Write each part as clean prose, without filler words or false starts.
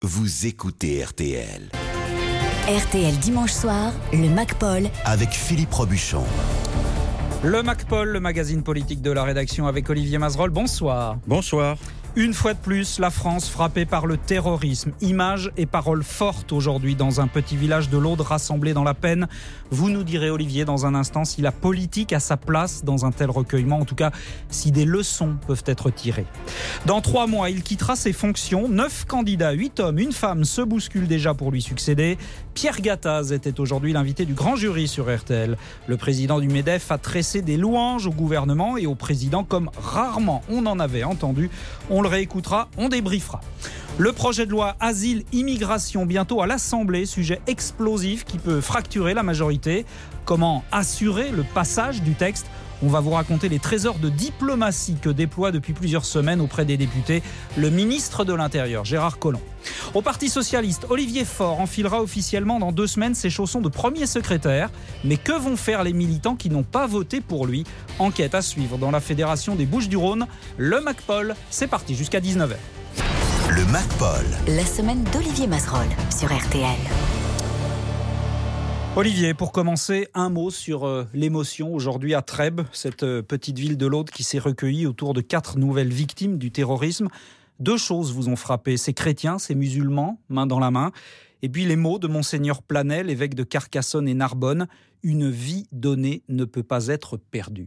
Vous écoutez RTL. RTL dimanche soir, le MacPaul Avec Philippe Robuchon. Le MacPaul, le magazine politique de la rédaction avec Olivier Mazerolle. Bonsoir. Bonsoir. Une fois de plus, la France frappée par le terrorisme. Images et paroles fortes aujourd'hui dans un petit village de l'Aude rassemblé dans la peine. Vous nous direz, Olivier, dans un instant, si la politique a sa place dans un tel recueillement. En tout cas, si des leçons peuvent être tirées. Dans 3 mois, il quittera ses fonctions. 9 candidats, 8 hommes, 1 femme se bousculent déjà pour lui succéder. Pierre Gattaz était aujourd'hui l'invité du grand jury sur RTL. Le président du MEDEF a tressé des louanges au gouvernement et au président comme rarement on en avait entendu. On le réécoutera, on débriefera. Le projet de loi Asile-Immigration bientôt à l'Assemblée, sujet explosif qui peut fracturer la majorité. Comment assurer le passage du texte ? On va vous raconter les trésors de diplomatie que déploie depuis plusieurs semaines auprès des députés le ministre de l'Intérieur, Gérard Collomb. Au Parti Socialiste, Olivier Faure enfilera officiellement dans 2 semaines ses chaussons de premier secrétaire. Mais que vont faire les militants qui n'ont pas voté pour lui ? Enquête à suivre dans la Fédération des Bouches-du-Rhône. Le MacPaul, c'est parti jusqu'à 19h. Le MacPaul. La semaine d'Olivier Mazerolle sur RTL. Olivier, pour commencer, un mot sur l'émotion aujourd'hui à Trèbes, cette petite ville de l'Aude qui s'est recueillie autour de 4 nouvelles victimes du terrorisme. 2 choses vous ont frappé, ces chrétiens, ces musulmans, main dans la main, et puis les mots de Monseigneur Planel, évêque de Carcassonne et Narbonne. Une vie donnée ne peut pas être perdue.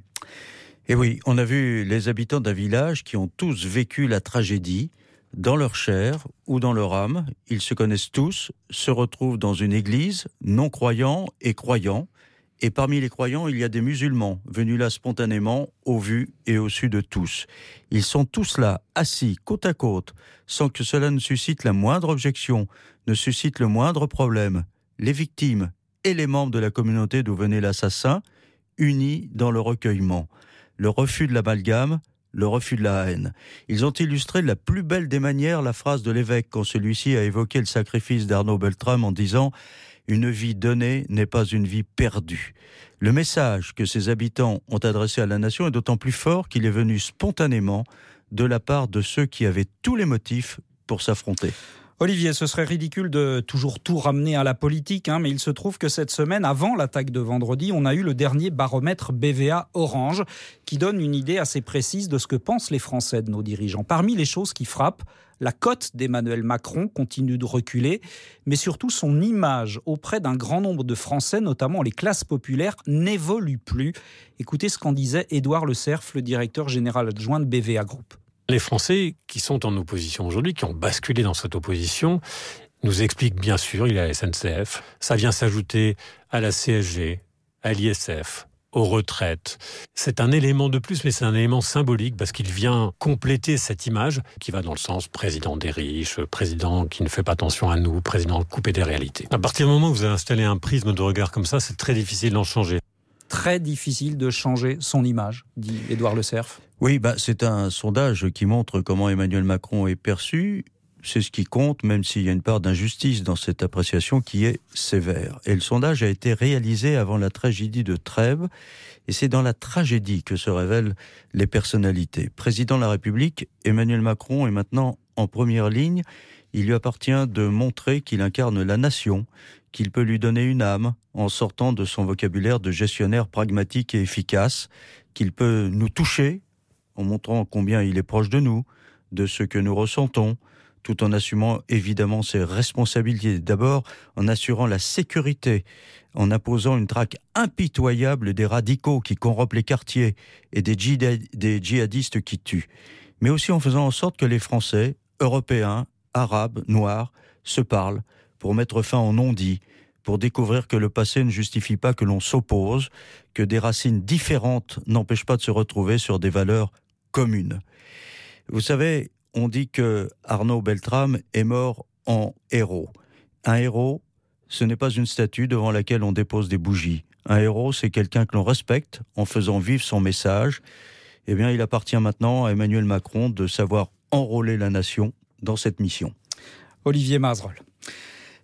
Et oui, on a vu les habitants d'un village qui ont tous vécu la tragédie. Dans leur chair ou dans leur âme, ils se connaissent tous, se retrouvent dans une église, non-croyants et croyants. Et parmi les croyants, il y a des musulmans, venus là spontanément, au vu et au su de tous. Ils sont tous là, assis, côte à côte, sans que cela ne suscite la moindre objection, ne suscite le moindre problème. Les victimes et les membres de la communauté d'où venait l'assassin, unis dans le recueillement. Le refus de l'amalgame, le refus de la haine. Ils ont illustré de la plus belle des manières la phrase de l'évêque quand celui-ci a évoqué le sacrifice d'Arnaud Beltrame en disant « Une vie donnée n'est pas une vie perdue ». Le message que ces habitants ont adressé à la nation est d'autant plus fort qu'il est venu spontanément de la part de ceux qui avaient tous les motifs pour s'affronter. Olivier, ce serait ridicule de toujours tout ramener à la politique, mais il se trouve que cette semaine, avant l'attaque de vendredi, on a eu le dernier baromètre BVA Orange qui donne une idée assez précise de ce que pensent les Français de nos dirigeants. Parmi les choses qui frappent, la cote d'Emmanuel Macron continue de reculer, mais surtout son image auprès d'un grand nombre de Français, notamment les classes populaires, n'évolue plus. Écoutez ce qu'en disait Édouard Le Cerf, le directeur général adjoint de BVA Group. Les Français qui sont en opposition aujourd'hui, qui ont basculé dans cette opposition, nous expliquent bien sûr, il y a la SNCF, ça vient s'ajouter à la CSG, à l'ISF, aux retraites. C'est un élément de plus, mais c'est un élément symbolique parce qu'il vient compléter cette image qui va dans le sens président des riches, président qui ne fait pas attention à nous, président coupé des réalités. À partir du moment où vous avez installé un prisme de regard comme ça, c'est très difficile d'en changer. Très difficile de changer son image, dit Édouard Le Cerf. Oui, c'est un sondage qui montre comment Emmanuel Macron est perçu. C'est ce qui compte, même s'il y a une part d'injustice dans cette appréciation qui est sévère. Et le sondage a été réalisé avant la tragédie de Trèbes. Et c'est dans la tragédie que se révèlent les personnalités. Président de la République, Emmanuel Macron est maintenant en première ligne. Il lui appartient de montrer qu'il incarne la nation, qu'il peut lui donner une âme en sortant de son vocabulaire de gestionnaire pragmatique et efficace, qu'il peut nous toucher en montrant combien il est proche de nous, de ce que nous ressentons, tout en assumant évidemment ses responsabilités. D'abord, en assurant la sécurité, en imposant une traque impitoyable des radicaux qui corrompent les quartiers et des djihadistes qui tuent. Mais aussi en faisant en sorte que les Français, Européens, Arabes, Noirs, se parlent pour mettre fin aux non-dits, pour découvrir que le passé ne justifie pas que l'on s'oppose, que des racines différentes n'empêchent pas de se retrouver sur des valeurs communes. Vous savez, on dit que Arnaud Beltrame est mort en héros. Un héros, ce n'est pas une statue devant laquelle on dépose des bougies. Un héros, c'est quelqu'un que l'on respecte en faisant vivre son message. Eh bien, il appartient maintenant à Emmanuel Macron de savoir enrôler la nation dans cette mission. Olivier Mazerolle.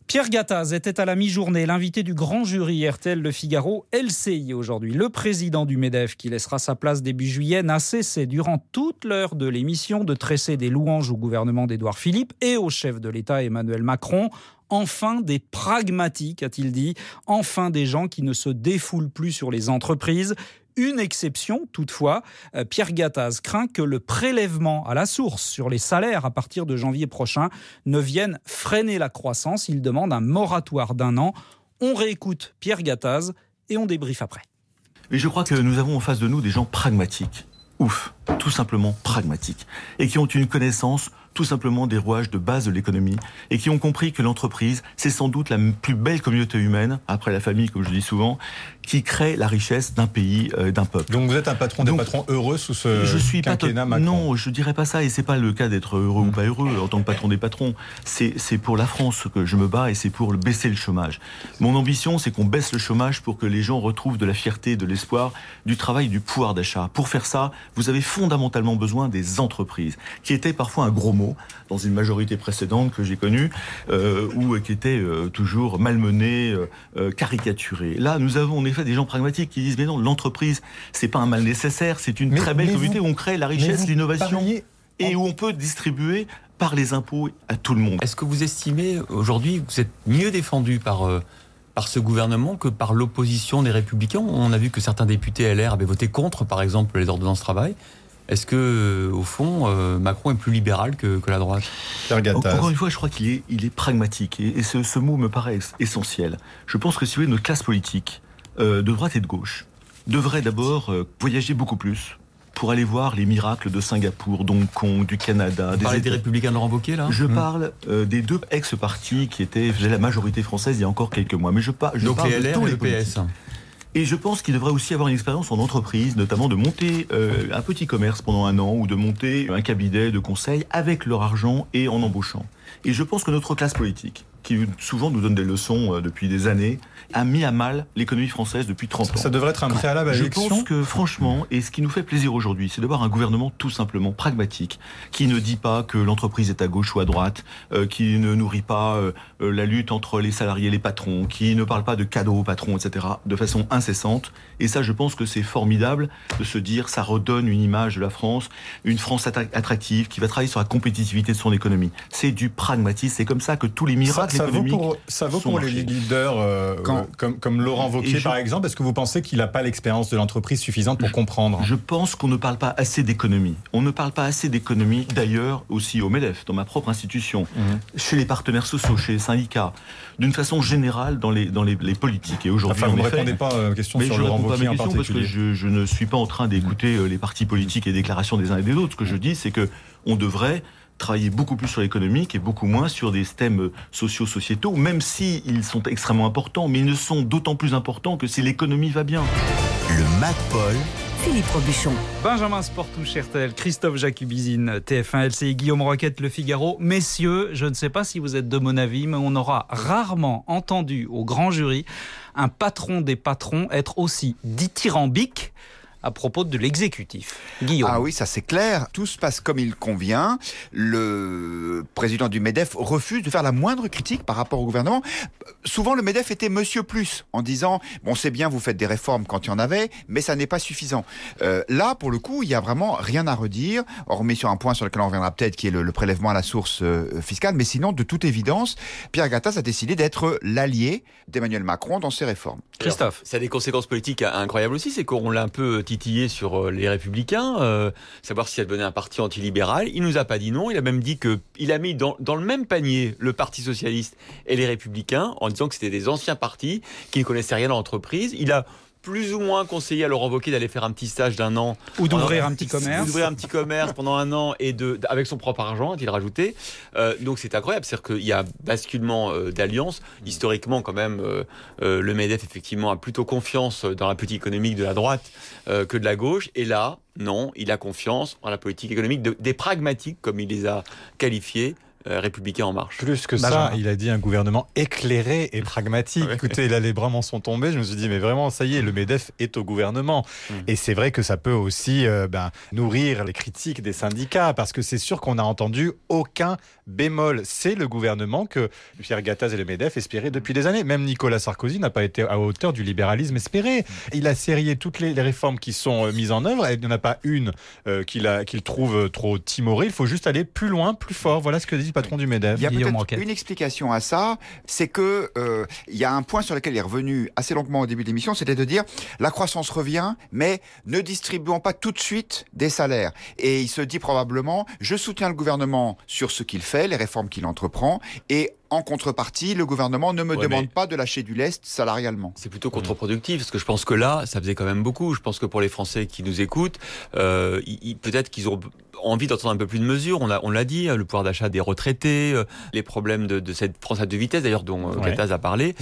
Pierre Gattaz était à la mi-journée, l'invité du grand jury RTL Le Figaro LCI aujourd'hui. Le président du MEDEF, qui laissera sa place début juillet, n'a cessé durant toute l'heure de l'émission de tresser des louanges au gouvernement d'Édouard Philippe et au chef de l'État Emmanuel Macron. Enfin des pragmatiques, a-t-il dit. Enfin des gens qui ne se défoulent plus sur les entreprises. Une exception, toutefois, Pierre Gattaz craint que le prélèvement à la source sur les salaires à partir de janvier prochain ne vienne freiner la croissance. Il demande un moratoire d'1 an. On réécoute Pierre Gattaz et on débriefe après. Et je crois que nous avons en face de nous des gens pragmatiques. Ouf, tout simplement pragmatiques. Et qui ont une connaissance tout simplement des rouages de base de l'économie et qui ont compris que l'entreprise, c'est sans doute la plus belle communauté humaine, après la famille, comme je dis souvent, qui crée la richesse d'un pays, d'un peuple. Donc vous êtes un patron des patrons heureux sous ce quinquennat Macron? Non, je dirais pas ça, et c'est pas le cas d'être heureux ou pas heureux en tant que patron des patrons. C'est pour la France que je me bats et c'est pour baisser le chômage. Mon ambition, c'est qu'on baisse le chômage pour que les gens retrouvent de la fierté, de l'espoir, du travail, du pouvoir d'achat. Pour faire ça, vous avez fondamentalement besoin des entreprises, qui étaient parfois un gros mot dans une majorité précédente que j'ai connue, ou qui était toujours malmenée, caricaturée. Là, nous avons en effet des gens pragmatiques qui disent mais non, l'entreprise, c'est pas un mal nécessaire, c'est une très belle communauté où on crée la richesse, l'innovation, et où on peut distribuer par les impôts à tout le monde. Est-ce que vous estimez aujourd'hui que vous êtes mieux défendu par ce gouvernement que par l'opposition des Républicains? On a vu que certains députés LR avaient voté contre, par exemple, les ordonnances travail. Est-ce que, au fond, Macron est plus libéral que la droite? Encore une fois, je crois qu'il est pragmatique. Et ce mot me paraît essentiel. Je pense que si vous voulez, notre classe politique, de droite et de gauche, devrait d'abord voyager beaucoup plus pour aller voir les miracles de Singapour, d'Hong Kong, du Canada. Vous parlez des Républicains de Laurent Wauquiez, là? Je parle des 2 ex-partis qui faisaient la majorité française il y a encore quelques mois. Mais je parle les LR de tous et les le PS. Et je pense qu'il devrait aussi avoir une expérience en entreprise, notamment de monter un petit commerce pendant 1 an ou de monter un cabinet de conseil avec leur argent et en embauchant. Et je pense que notre classe politique, qui souvent nous donne des leçons depuis des années, a mis à mal l'économie française depuis 30 ans. Ça devrait être un préalable à l'élection. Je pense que franchement, et ce qui nous fait plaisir aujourd'hui, c'est d'avoir un gouvernement tout simplement pragmatique, qui ne dit pas que l'entreprise est à gauche ou à droite, qui ne nourrit pas la lutte entre les salariés et les patrons, qui ne parle pas de cadeaux aux patrons, etc., de façon incessante. Et ça, je pense que c'est formidable de se dire, ça redonne une image de la France, une France attractive, qui va travailler sur la compétitivité de son économie. C'est du pragmatisme, c'est comme ça que tous les miracles économiques ça vaut pour les leaders comme Laurent Wauquiez, par exemple. Est-ce que vous pensez qu'il n'a pas l'expérience de l'entreprise suffisante pour comprendre? Je pense qu'on ne parle pas assez d'économie. On ne parle pas assez d'économie, d'ailleurs, aussi au MEDEF, dans ma propre institution, chez les partenaires sociaux, chez les syndicats, d'une façon générale dans les politiques. Et aujourd'hui, vous ne répondez pas aux questions sur Laurent Wauquiez en particulier. Parce que je ne suis pas en train d'écouter les partis politiques et les déclarations des uns et des autres. Ce que je dis, c'est qu'on devrait travailler beaucoup plus sur l'économique et beaucoup moins sur des thèmes socio-sociétaux, même s'ils sont extrêmement importants, mais ils ne sont d'autant plus importants que si l'économie va bien. Le MacPaul. Philippe Robuchon. Benjamin Sportouche, RTL, Christophe Jacubizine, TF1, LCI, Guillaume Roquette, Le Figaro. Messieurs, je ne sais pas si vous êtes de mon avis, mais on aura rarement entendu au grand jury un patron des patrons être aussi dithyrambique à propos de l'exécutif. Guillaume. Ah oui, ça c'est clair. Tout se passe comme il convient. Le président du MEDEF refuse de faire la moindre critique par rapport au gouvernement. Souvent, le MEDEF était Monsieur Plus, en disant « Bon, c'est bien, vous faites des réformes quand il y en avait, mais ça n'est pas suffisant. » Là, pour le coup, il n'y a vraiment rien à redire. On remet sur un point sur lequel on reviendra peut-être, qui est le prélèvement à la source fiscale. Mais sinon, de toute évidence, Pierre Gattaz a décidé d'être l'allié d'Emmanuel Macron dans ses réformes. Christophe. Alors, ça a des conséquences politiques incroyables aussi, c'est qu'on l'a un peu titillé sur les Républicains, savoir si elle devenait un parti antilibéral. Il nous a pas dit non, il a même dit qu'il a mis dans le même panier le Parti Socialiste et les Républicains, en disant que c'était des anciens partis qui ne connaissaient rien à l'entreprise. Il a plus ou moins conseillé à Laurent Wauquiez d'aller faire un petit stage d'1 an. Ou d'ouvrir un petit commerce. D'ouvrir un petit commerce pendant 1 an et avec son propre argent, a-t-il rajouté. Donc c'est incroyable, c'est-à-dire qu'il y a basculement d'alliance. Historiquement, quand même, le MEDEF, effectivement, a plutôt confiance dans la politique économique de la droite que de la gauche. Et là, non, il a confiance en la politique économique des pragmatiques, comme il les a qualifiés, Républicains En Marche. Plus que ça, il a dit un gouvernement éclairé et pragmatique. Écoutez, là, les bras m'en sont tombés. Je me suis dit, mais vraiment, ça y est, le MEDEF est au gouvernement. Et c'est vrai que ça peut aussi nourrir les critiques des syndicats, parce que c'est sûr qu'on n'a entendu aucun bémol. C'est le gouvernement que Pierre Gattaz et le MEDEF espéraient depuis des années. Même Nicolas Sarkozy n'a pas été à hauteur du libéralisme espéré. Il a sérié toutes les réformes qui sont mises en œuvre. Il n'y en a pas une qu'il trouve trop timorée. Il faut juste aller plus loin, plus fort. Voilà ce que dit le patron du MEDEF. Il y a peut-être une explication à ça, c'est que il y a un point sur lequel il est revenu assez longuement au début de l'émission, c'était de dire la croissance revient, mais ne distribuons pas tout de suite des salaires. Et il se dit probablement, je soutiens le gouvernement sur ce qu'il fait, les réformes qu'il entreprend, et en contrepartie, le gouvernement ne me demande pas de lâcher du lest salarialement. C'est plutôt contre-productif, parce que je pense que là, ça faisait quand même beaucoup. Je pense que pour les Français qui nous écoutent, peut-être qu'ils ont envie d'entendre un peu plus de mesures. On l'a dit, le pouvoir d'achat des retraités, les problèmes de cette France à deux vitesses, d'ailleurs, dont Gattaz a parlé.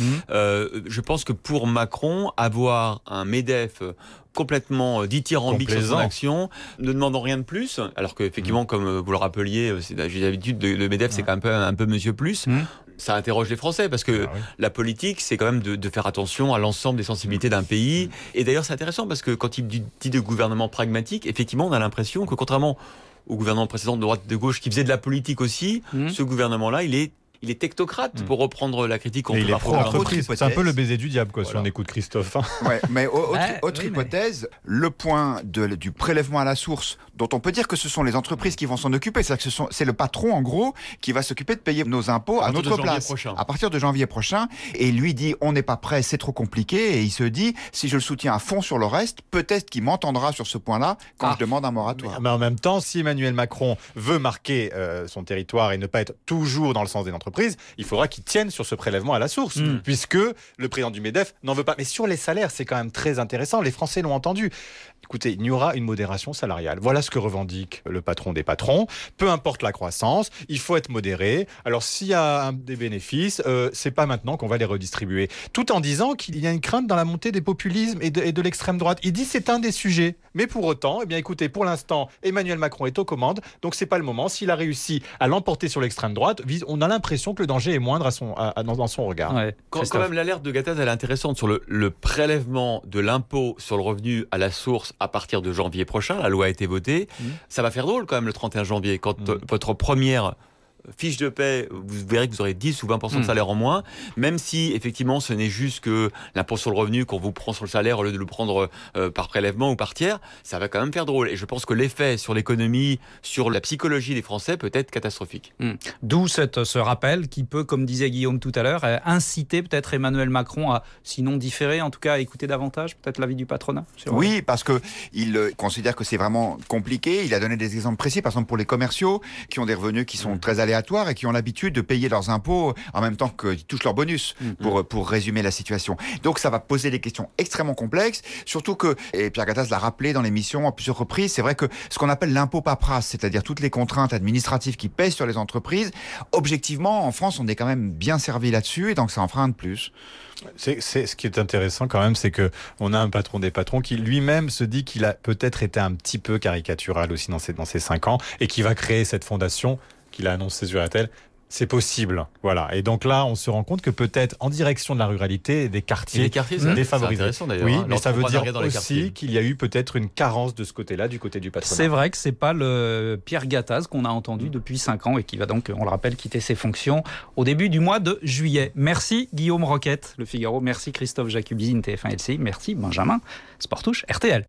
Je pense que pour Macron, avoir un MEDEF complètement dithyrambique sur son action, ne demandant rien de plus, alors qu'effectivement, comme vous le rappeliez, j'ai l'habitude, le MEDEF, c'est quand même un peu Monsieur Plus. Ça interroge les Français, parce que la politique, c'est quand même de faire attention à l'ensemble des sensibilités d'un pays. Et d'ailleurs, c'est intéressant, parce que quand il dit de gouvernement pragmatique, effectivement, on a l'impression que, contrairement au gouvernement précédent de droite de gauche, qui faisait de la politique aussi, ce gouvernement-là, il est technocrate, pour reprendre la critique qu'on peut avoir. C'est un peu le baiser du diable, si on écoute Christophe. Ouais, mais autre hypothèse, le point du prélèvement à la source, dont on peut dire que ce sont les entreprises qui vont s'en occuper. C'est le patron, en gros, qui va s'occuper de payer nos impôts à notre place. À partir de janvier prochain. Et lui dit, on n'est pas prêt, c'est trop compliqué. Et il se dit, si je le soutiens à fond sur le reste, peut-être qu'il m'entendra sur ce point-là quand je demande un moratoire. Mais en même temps, si Emmanuel Macron veut marquer son territoire et ne pas être toujours dans le sens des entreprises, il faudra qu'il tienne sur ce prélèvement à la source, puisque le président du MEDEF n'en veut pas. Mais sur les salaires, c'est quand même très intéressant. Les Français l'ont entendu. Écoutez, il y aura une modération salariale. Voilà ce que revendique le patron des patrons. Peu importe la croissance, il faut être modéré. Alors, s'il y a des bénéfices, c'est pas maintenant qu'on va les redistribuer. Tout en disant qu'il y a une crainte dans la montée des populismes et de l'extrême droite. Il dit que c'est un des sujets. Mais pour autant, écoutez, pour l'instant, Emmanuel Macron est aux commandes, donc c'est pas le moment. S'il a réussi à l'emporter sur l'extrême droite, on a l'impression que le danger est moindre dans son regard. Quand même, l'alerte de Gattaz, elle est intéressante sur le prélèvement de l'impôt sur le revenu à la source à partir de janvier prochain. La loi a été votée. Ça va faire drôle quand même le 31 janvier, quand votre première fiche de paie, vous verrez que vous aurez 10 ou 20% de salaire en moins, même si effectivement ce n'est juste que l'impôt sur le revenu qu'on vous prend sur le salaire au lieu de le prendre par prélèvement ou par tiers, ça va quand même faire drôle. Et je pense que l'effet sur l'économie, sur la psychologie des Français peut être catastrophique. D'où ce rappel qui peut, comme disait Guillaume tout à l'heure, inciter peut-être Emmanuel Macron à, sinon différer, en tout cas à écouter davantage peut-être l'avis du patronat. Oui, parce qu'il considère que c'est vraiment compliqué. Il a donné des exemples précis, par exemple pour les commerciaux qui ont des revenus qui sont très aléatoires et qui ont l'habitude de payer leurs impôts en même temps qu'ils touchent leur bonus, pour résumer la situation. Donc ça va poser des questions extrêmement complexes, surtout que, et Pierre Gattaz l'a rappelé dans l'émission à plusieurs reprises, c'est vrai que ce qu'on appelle l'impôt paperasse, c'est-à-dire toutes les contraintes administratives qui pèsent sur les entreprises, objectivement, en France, on est quand même bien servi là-dessus, et donc ça en fera un de plus. C'est ce qui est intéressant quand même, c'est que on a un patron des patrons qui lui-même se dit qu'il a peut-être été un petit peu caricatural aussi dans ces 5 ans, et qui va créer cette fondation qu'il a annoncé sur la télé. C'est possible, voilà. Et donc là, on se rend compte que peut-être en direction de la ruralité et des quartiers défavorisés. C'est intéressant d'ailleurs. Oui, mais ça veut dire aussi qu'il y a eu peut-être une carence de ce côté-là, du côté du patronat. C'est vrai que c'est pas le Pierre Gattaz qu'on a entendu depuis 5 ans et qui va donc, on le rappelle, quitter ses fonctions au début du mois de juillet. Merci Guillaume Roquette, Le Figaro. Merci Christophe Jacubizine, TF1 LCI. Merci Benjamin Sportouche, RTL.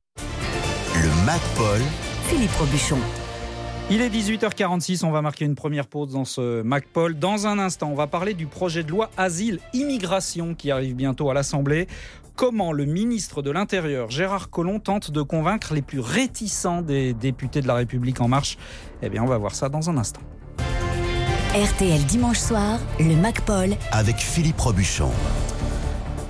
Le MacPaul. Philippe Robuchon. Il est 18h46, on va marquer une première pause dans ce MacPaul. Dans un instant, on va parler du projet de loi Asile-Immigration qui arrive bientôt à l'Assemblée. Comment le ministre de l'Intérieur, Gérard Collomb, tente de convaincre les plus réticents des députés de La République En Marche. Eh bien, on va voir ça dans un instant. RTL dimanche soir, le MacPaul. Avec Philippe Robuchon.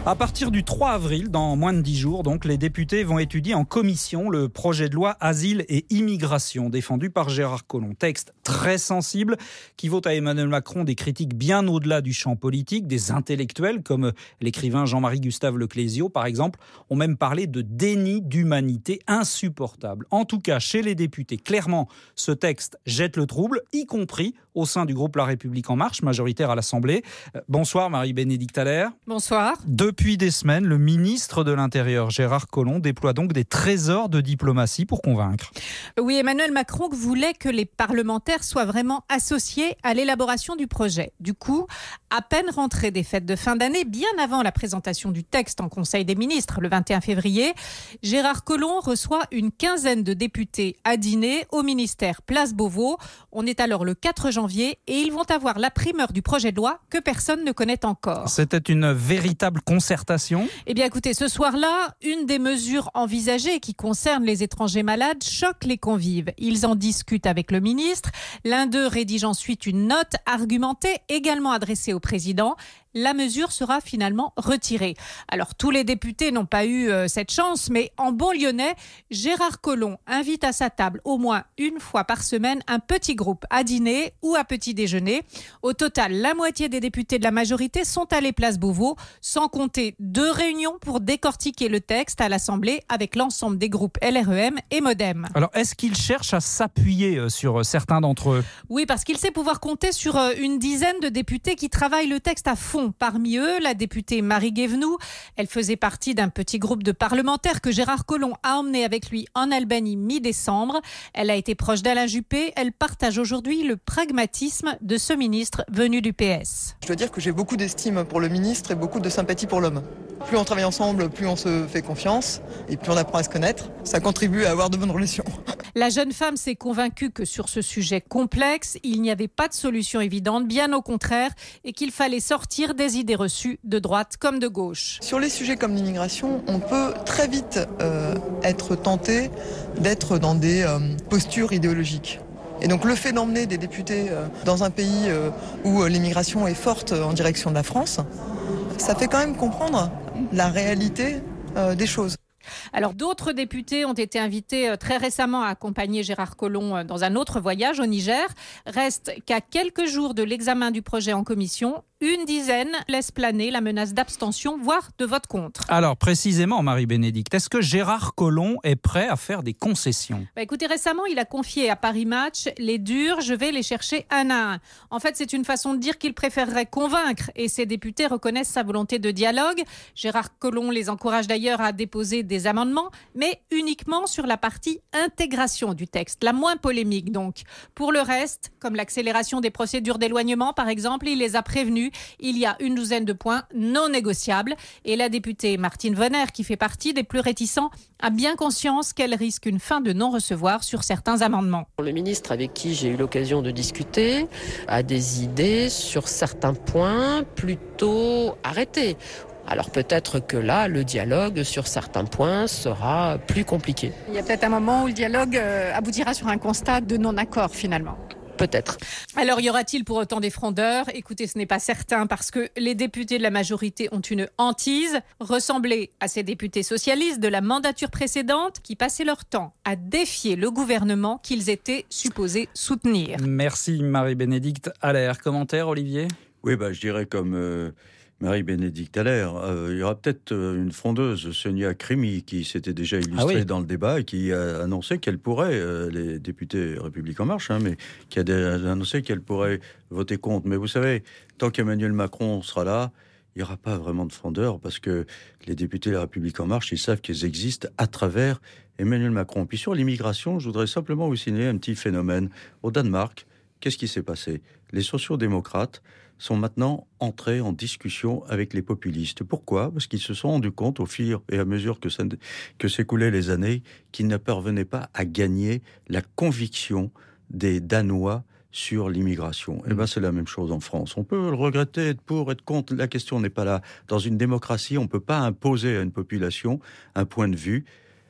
À partir du 3 avril, dans moins de 10 jours, donc, les députés vont étudier en commission le projet de loi Asile et Immigration, défendu par Gérard Collomb. Texte très sensible qui vaut à Emmanuel Macron des critiques bien au-delà du champ politique. Des intellectuels, comme l'écrivain Jean-Marie Gustave Leclésio, par exemple, ont même parlé de déni d'humanité insupportable. En tout cas, chez les députés, clairement, ce texte jette le trouble, y compris au sein du groupe La République En Marche, majoritaire à l'Assemblée. Bonsoir Marie-Bénédicte Allaire. Bonsoir. Depuis des semaines, le ministre de l'Intérieur, Gérard Collomb, déploie donc des trésors de diplomatie pour convaincre. Oui, Emmanuel Macron voulait que les parlementaires soient vraiment associés à l'élaboration du projet. Du coup, à peine rentré des fêtes de fin d'année, bien avant la présentation du texte en Conseil des ministres, le 21 février, Gérard Collomb reçoit une quinzaine de députés à dîner au ministère Place Beauvau. On est alors le 4 janvier et ils vont avoir la primeur du projet de loi que personne ne connaît encore. C'était une véritable concertation ? Eh bien écoutez, ce soir-là, une des mesures envisagées qui concerne les étrangers malades choque les convives. Ils en discutent avec le ministre. L'un d'eux rédige ensuite une note argumentée, également adressée au président. La mesure sera finalement retirée. Alors, tous les députés n'ont pas eu cette chance, mais en bon lyonnais, Gérard Collomb invite à sa table au moins une fois par semaine un petit groupe à dîner ou à petit déjeuner. Au total, la moitié des députés de la majorité sont allés place Beauvau, sans compter 2 réunions pour décortiquer le texte à l'Assemblée avec l'ensemble des groupes LREM et MoDem. Alors, est-ce qu'il cherche à s'appuyer sur certains d'entre eux ? Oui, parce qu'il sait pouvoir compter sur une dizaine de députés qui travaillent le texte à fond. Parmi eux, la députée Marie Guévenoux. Elle faisait partie d'un petit groupe de parlementaires que Gérard Collomb a emmené avec lui en Albanie mi-décembre. Elle a été proche d'Alain Juppé. Elle partage aujourd'hui le pragmatisme de ce ministre venu du PS. Je dois dire que j'ai beaucoup d'estime pour le ministre et beaucoup de sympathie pour l'homme. Plus on travaille ensemble, plus on se fait confiance et plus on apprend à se connaître. Ça contribue à avoir de bonnes relations. La jeune femme s'est convaincue que sur ce sujet complexe, il n'y avait pas de solution évidente, bien au contraire, et qu'il fallait sortir des idées reçues de droite comme de gauche. Sur les sujets comme l'immigration, on peut très vite être tenté d'être dans des postures idéologiques. Et donc le fait d'emmener des députés dans un pays où l'immigration est forte en direction de la France, ça fait quand même comprendre la réalité des choses. Alors d'autres députés ont été invités très récemment à accompagner Gérard Collomb dans un autre voyage au Niger. Reste qu'à quelques jours de l'examen du projet en commission, une dizaine laisse planer la menace d'abstention, voire de vote contre. Alors précisément, Marie-Bénédicte, est-ce que Gérard Collomb est prêt à faire des concessions ? Écoutez, récemment, il a confié à Paris Match « Les durs, je vais les chercher un à un ». En fait, c'est une façon de dire qu'il préférerait convaincre et ses députés reconnaissent sa volonté de dialogue. Gérard Collomb les encourage d'ailleurs à déposer des amendements, mais uniquement sur la partie intégration du texte, la moins polémique donc. Pour le reste, comme l'accélération des procédures d'éloignement par exemple, il les a prévenus. Il y a une douzaine de points non négociables et la députée Martine Vonner, qui fait partie des plus réticents, a bien conscience qu'elle risque une fin de non-recevoir sur certains amendements. Le ministre avec qui j'ai eu l'occasion de discuter a des idées sur certains points plutôt arrêtés. Alors peut-être que là, le dialogue sur certains points sera plus compliqué. Il y a peut-être un moment où le dialogue aboutira sur un constat de non-accord finalement. Peut-être. Alors, y aura-t-il pour autant des frondeurs ? Écoutez, ce n'est pas certain parce que les députés de la majorité ont une hantise, ressembler à ces députés socialistes de la mandature précédente qui passaient leur temps à défier le gouvernement qu'ils étaient supposés soutenir. Merci Marie-Bénédicte Allaire. Commentaire, Olivier ? Oui, je dirais comme Marie-Bénédicte Allaire. Il y aura peut-être une frondeuse, Sonia Crimi, qui s'était déjà illustrée dans le débat et qui a annoncé qu'elle pourrait, les députés République En Marche, mais qui a annoncé qu'elle pourrait voter contre. Mais vous savez, tant qu'Emmanuel Macron sera là, il n'y aura pas vraiment de frondeur parce que les députés de la République En Marche, ils savent qu'ils existent à travers Emmanuel Macron. Puis sur l'immigration, je voudrais simplement vous signaler un petit phénomène. Au Danemark, qu'est-ce qui s'est passé ? Les sociodémocrates sont maintenant entrés en discussion avec les populistes. Pourquoi ? Parce qu'ils se sont rendus compte, au fur et à mesure que s'écoulaient les années, qu'ils ne parvenaient pas à gagner la conviction des Danois sur l'immigration. Et c'est la même chose en France. On peut le regretter, être pour, être contre. La question n'est pas là. Dans une démocratie, on ne peut pas imposer à une population un point de vue,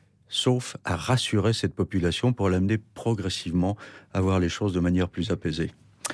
sauf à rassurer cette population pour l'amener progressivement à voir les choses de manière plus apaisée.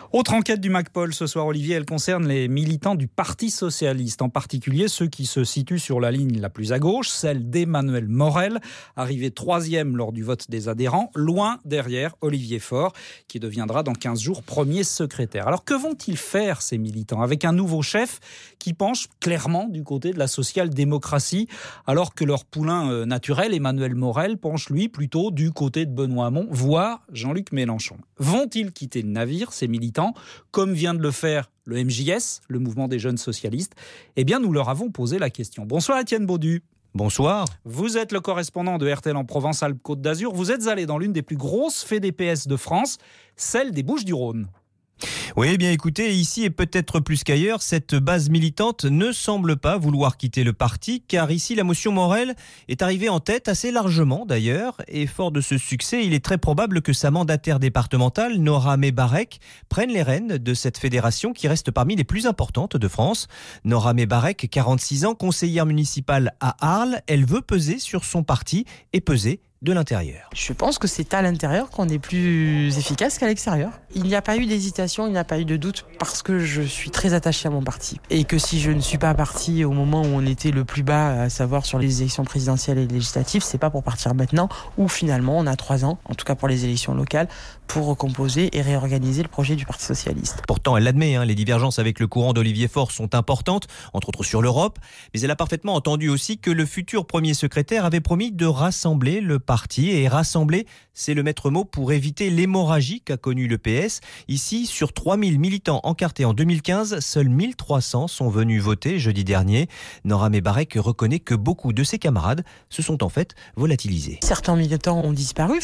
Autre enquête du MacPol ce soir, Olivier, elle concerne les militants du Parti Socialiste, en particulier ceux qui se situent sur la ligne la plus à gauche, celle d'Emmanuel Morel, arrivé 3e lors du vote des adhérents, loin derrière Olivier Faure, qui deviendra dans 15 jours premier secrétaire. Alors que vont-ils faire ces militants avec un nouveau chef qui penche clairement du côté de la social-démocratie, alors que leur poulain naturel, Emmanuel Morel, penche lui plutôt du côté de Benoît Hamon, voire Jean-Luc Mélenchon. Vont-ils quitter le navire, ces militants, comme vient de le faire le MJS, le mouvement des jeunes socialistes? Eh bien, nous leur avons posé la question. Bonsoir Étienne Baudu. Bonsoir. Vous êtes le correspondant de RTL en Provence-Alpes-Côte d'Azur. Vous êtes allé dans l'une des plus grosses FDPS de France, celle des Bouches-du-Rhône. Oui, eh bien écoutez, ici et peut-être plus qu'ailleurs, cette base militante ne semble pas vouloir quitter le parti, car ici la motion Morel est arrivée en tête assez largement d'ailleurs, et fort de ce succès, il est très probable que sa mandataire départementale, Nora Mebarek, prenne les rênes de cette fédération qui reste parmi les plus importantes de France. Nora Mebarek, 46 ans, conseillère municipale à Arles, elle veut peser sur son parti et peser de l'intérieur. Je pense que c'est à l'intérieur qu'on est plus efficace qu'à l'extérieur. Il n'y a pas eu d'hésitation, il n'y a pas eu de doute parce que je suis très attaché à mon parti. Et que si je ne suis pas parti au moment où on était le plus bas, à savoir sur les élections présidentielles et législatives, c'est pas pour partir maintenant où finalement on a 3 ans, en tout cas pour les élections locales, pour recomposer et réorganiser le projet du Parti Socialiste. Pourtant, elle l'admet, les divergences avec le courant d'Olivier Faure sont importantes, entre autres sur l'Europe, mais elle a parfaitement entendu aussi que le futur premier secrétaire avait promis de rassembler le parti, et rassembler, c'est le maître mot pour éviter l'hémorragie qu'a connue le PS. Ici, sur 3000 militants encartés en 2015, seuls 1300 sont venus voter jeudi dernier. Nora Mebarek reconnaît que beaucoup de ses camarades se sont en fait volatilisés. Certains militants ont disparu,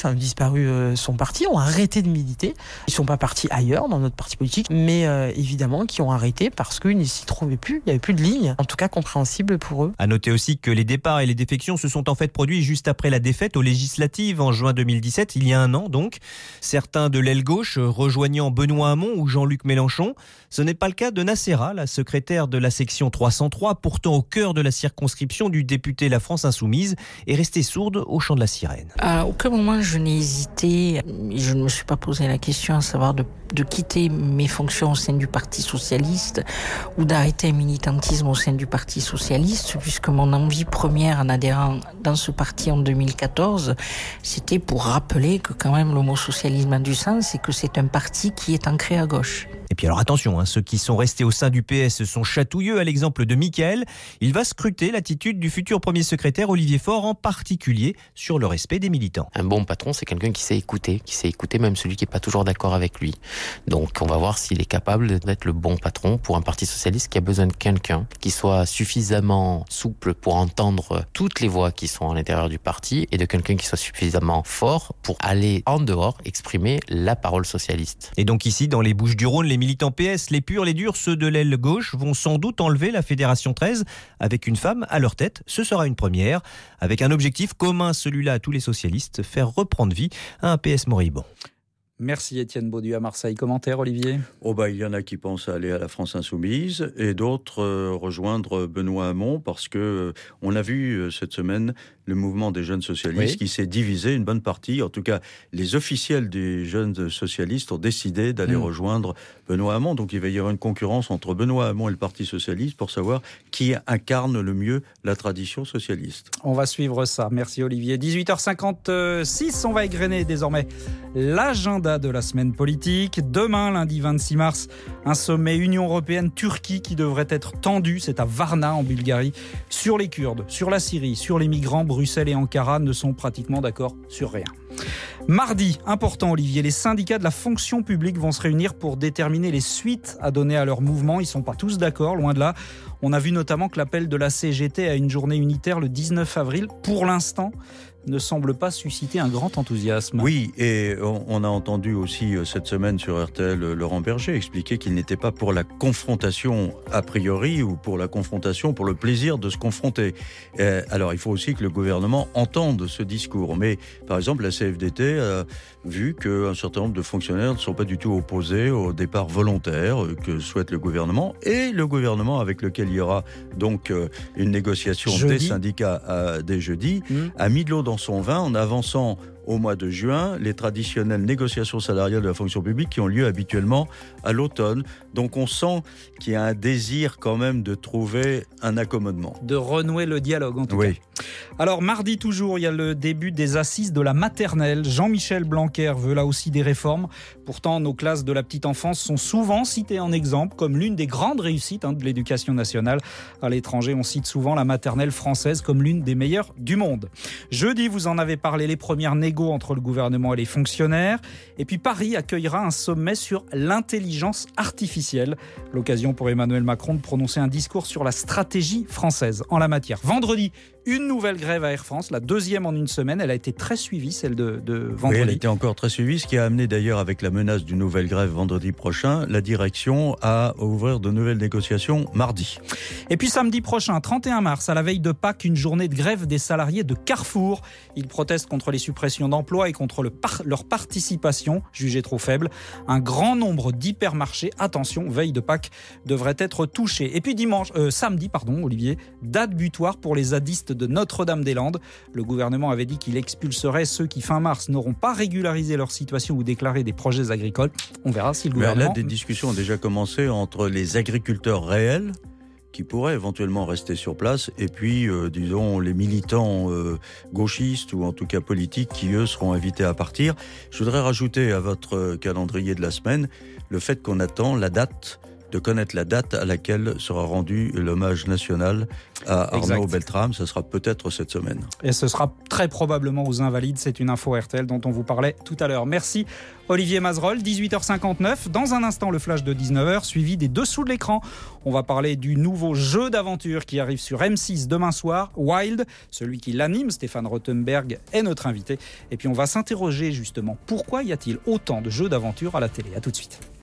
son parti, ont arrêté de militer. Ils ne sont pas partis ailleurs dans notre parti politique, mais évidemment qui ont arrêté parce qu'ils ne s'y trouvaient plus, il n'y avait plus de ligne, en tout cas compréhensible pour eux. À noter aussi que les départs et les défections se sont en fait produits juste après la défaite aux législatives en juin 2017, il y a un an donc. Certains de l'aile gauche rejoignant Benoît Hamon ou Jean-Luc Mélenchon. Ce n'est pas le cas de Nacera, la secrétaire de la section 303, pourtant au cœur de la circonscription du député La France Insoumise, est restée sourde au chant de la sirène. À aucun moment je n'ai hésité, je ne me suis pas posé la question à savoir de quitter mes fonctions au sein du Parti Socialiste ou d'arrêter un militantisme au sein du Parti Socialiste, puisque mon envie première en adhérant dans ce parti en 2014, c'était pour rappeler que quand même l'homosocialisme a du sens et que c'est un parti qui est ancré à gauche. Et puis alors attention, ceux qui sont restés au sein du PS sont chatouilleux, à l'exemple de Mickaël. Il va scruter l'attitude du futur premier secrétaire Olivier Faure, en particulier sur le respect des militants. Un bon patron, c'est quelqu'un qui sait écouter même celui qui n'est pas toujours d'accord avec lui. Donc on va voir s'il est capable d'être le bon patron pour un parti socialiste qui a besoin de quelqu'un qui soit suffisamment souple pour entendre toutes les voix qui sont à l'intérieur du parti et de quelqu'un qui soit suffisamment fort pour aller en dehors exprimer la parole socialiste. Et donc ici, dans les Bouches-du-Rhône, les militants PS, les purs, les durs, ceux de l'aile gauche, vont sans doute enlever la Fédération 13 avec une femme à leur tête. Ce sera une première, avec un objectif commun, celui-là à tous les socialistes, faire reprendre vie à un PS moribond. Merci Étienne Baudu à Marseille. Commentaire Olivier ? Il y en a qui pensent aller à la France Insoumise et d'autres rejoindre Benoît Hamon parce que on a vu cette semaine le mouvement des jeunes socialistes qui s'est divisé une bonne partie. En tout cas, les officiels des jeunes socialistes ont décidé d'aller rejoindre Benoît Hamon. Donc il va y avoir une concurrence entre Benoît Hamon et le Parti socialiste pour savoir qui incarne le mieux la tradition socialiste. On va suivre ça. Merci Olivier. 18h56, on va égrener désormais l'agenda de la semaine politique. Demain, lundi 26 mars, un sommet Union européenne-Turquie qui devrait être tendu. C'est à Varna, en Bulgarie. Sur les Kurdes, sur la Syrie, sur les migrants, Bruxelles et Ankara ne sont pratiquement d'accord sur rien. Mardi, important Olivier, les syndicats de la fonction publique vont se réunir pour déterminer les suites à donner à leur mouvement. Ils ne sont pas tous d'accord, loin de là. On a vu notamment que l'appel de la CGT à une journée unitaire le 19 avril, pour l'instant, ne semble pas susciter un grand enthousiasme. Oui, et on a entendu aussi cette semaine sur RTL Laurent Berger expliquer qu'il n'était pas pour la confrontation a priori ou pour la confrontation pour le plaisir de se confronter. Alors il faut aussi que le gouvernement entende ce discours. Mais par exemple la CFDT a vu qu'un certain nombre de fonctionnaires ne sont pas du tout opposés au départ volontaire que souhaite le gouvernement, et le gouvernement avec lequel il y aura donc une négociation des syndicats dès jeudi a mis de l'eau dans son vin en avançant au mois de juin les traditionnelles négociations salariales de la fonction publique qui ont lieu habituellement à l'automne. Donc on sent qu'il y a un désir quand même de trouver un accommodement. De renouer le dialogue en tout cas. Alors mardi toujours, il y a le début des assises de la maternelle. Jean-Michel Blanquer veut là aussi des réformes. Pourtant, nos classes de la petite enfance sont souvent citées en exemple comme l'une des grandes réussites de l'éducation nationale. À l'étranger, on cite souvent la maternelle française comme l'une des meilleures du monde. Jeudi, vous en avez parlé, les premières négos entre le gouvernement et les fonctionnaires. Et puis Paris accueillera un sommet sur l'intelligence artificielle. L'occasion pour Emmanuel Macron de prononcer un discours sur la stratégie française en la matière. Vendredi, une nouvelle grève à Air France, la deuxième en une semaine. Elle a été très suivie, celle de vendredi. Oui, elle a été encore très suivie, ce qui a amené d'ailleurs, avec la menace d'une nouvelle grève vendredi prochain, la direction à ouvrir de nouvelles négociations mardi. Et puis samedi prochain, 31 mars, à la veille de Pâques, une journée de grève des salariés de Carrefour. Ils protestent contre les suppressions d'emplois et contre leur participation, jugée trop faible. Un grand nombre d'hypermarchés, attention, veille de Pâques, devraient être touchés. Et puis samedi, Olivier, date butoir pour les zadistes de Notre-Dame-des-Landes. Le gouvernement avait dit qu'il expulserait ceux qui, fin mars, n'auront pas régularisé leur situation ou déclaré des projets agricoles. On verra si le gouvernement... Là, des discussions ont déjà commencé entre les agriculteurs réels, qui pourraient éventuellement rester sur place, et puis, disons, les militants gauchistes, ou en tout cas politiques, qui, eux, seront invités à partir. Je voudrais rajouter à votre calendrier de la semaine le fait qu'on attend de connaître la date à laquelle sera rendu l'hommage national à Arnaud Beltrame. Ce sera peut-être cette semaine. Et ce sera très probablement aux Invalides. C'est une info RTL dont on vous parlait tout à l'heure. Merci Olivier Mazerolle. 18h59. Dans un instant, le flash de 19h, suivi des dessous de l'écran. On va parler du nouveau jeu d'aventure qui arrive sur M6 demain soir, Wild. Celui qui l'anime, Stéphane Rothenberg, est notre invité. Et puis on va s'interroger justement, pourquoi y a-t-il autant de jeux d'aventure à la télé ? À tout de suite.